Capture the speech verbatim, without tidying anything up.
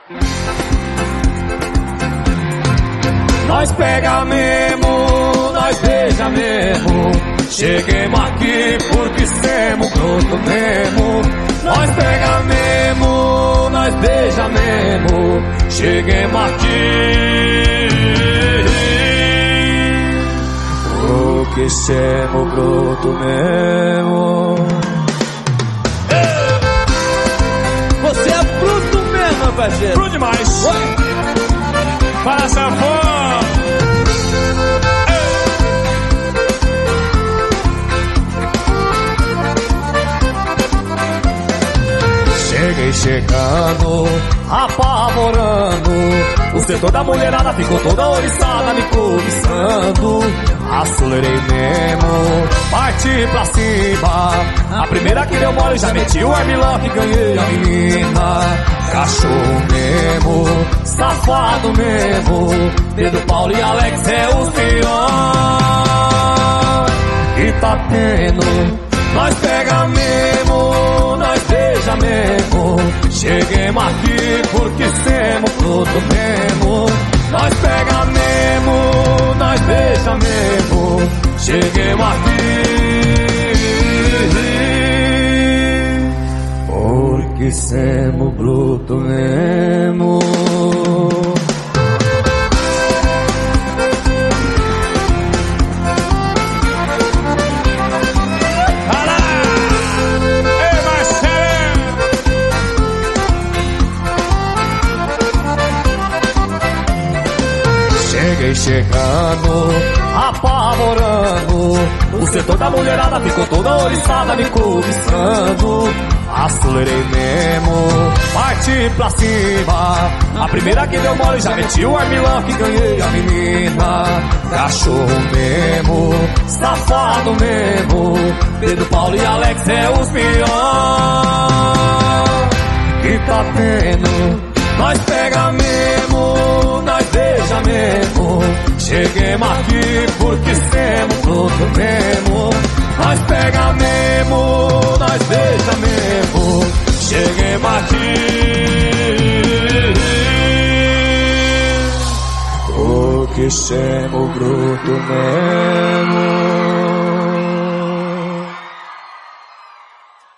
Nós pega mesmo, nós beija mesmo. Cheguemos aqui porque semos broto mesmo. Nós pega mesmo, nós beija mesmo. Cheguemos aqui porque semos broto mesmo. Você é bruto mesmo, parceiro. Bruto demais. Para sanfona. Cheguei chegando, apavorando. O setor da mulherada ficou toda oriçada, me cobiçando. Acelerei mesmo, parti pra cima. A primeira que deu mole já meti o armlock e ganhei a menina. Cachorro mesmo, safado mesmo. Pedro, Paulo e Alex é os piores que tá tendo. Nós pega mesmo, nós beija mesmo. Cheguemos aqui porque semos fruto mesmo. Nós pega mesmo, nós beija mesmo. Cheguemos aqui porque semos bruto mesmo. Cheguei chegando, apavorando. O setor da mulherada ficou toda oriçada, me cobiçando. Acelerei mesmo, parti pra cima. A primeira que deu mole já meti o armlock e ganhei a menina. Cachorro mesmo, safado mesmo. Pedro, Paulo e Alex é os piores que tá tendo. Nós pega mesmo, nós beija mesmo. Cheguemos aqui porque semos fruto mesmo. Nós pega mesmo, nós beija mesmo. Cheguemos aqui porque semos bruto mesmo.